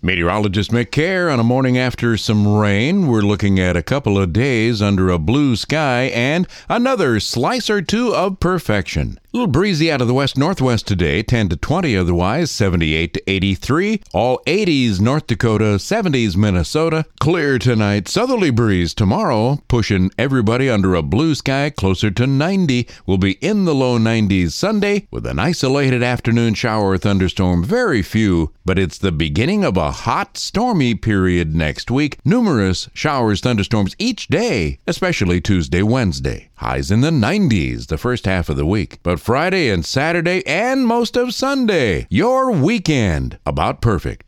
Meteorologist Mick Kerr on a morning after some rain. We're looking at a couple of days under a blue sky and another slice or two of perfection. A little breezy out of the west-northwest today, 10 to 20 otherwise, 78 to 83. All 80s North Dakota, 70s Minnesota. Clear tonight, southerly breeze tomorrow, pushing everybody under a blue sky closer to 90. We'll be in the low 90s Sunday with an isolated afternoon shower or thunderstorm, very few, but it's the beginning of a hot, stormy period next week. Numerous showers, thunderstorms each day, especially Tuesday, Wednesday. Highs in the 90s the first half of the week. But Friday and Saturday and most of Sunday, your weekend about perfect.